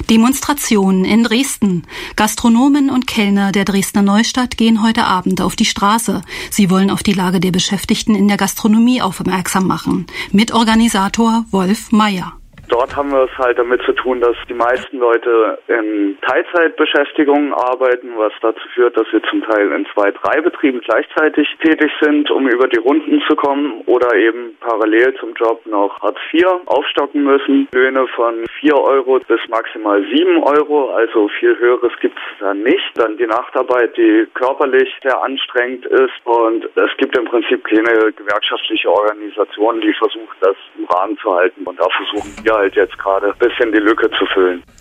Demonstrationen in Dresden. Gastronomen und Kellner der Dresdner Neustadt gehen heute Abend auf die Straße. Sie wollen auf die Lage der Beschäftigten in der Gastronomie aufmerksam machen. Mitorganisator Wolf Meyer. Dort haben wir es halt damit zu tun, dass die meisten Leute in Teilzeitbeschäftigungen arbeiten, was dazu führt, dass wir zum Teil in 2, 3 Betrieben gleichzeitig tätig sind, um über die Runden zu kommen oder eben parallel zum Job noch Hartz IV aufstocken müssen. Löhne von 4 Euro bis maximal 7 Euro, also viel Höheres gibt es da nicht. Dann die Nachtarbeit, die körperlich sehr anstrengend ist, und es gibt im Prinzip keine gewerkschaftliche Organisation, die versucht, das im Rahmen zu halten, und da versuchen wir halt jetzt gerade ein bisschen die Lücke zu füllen.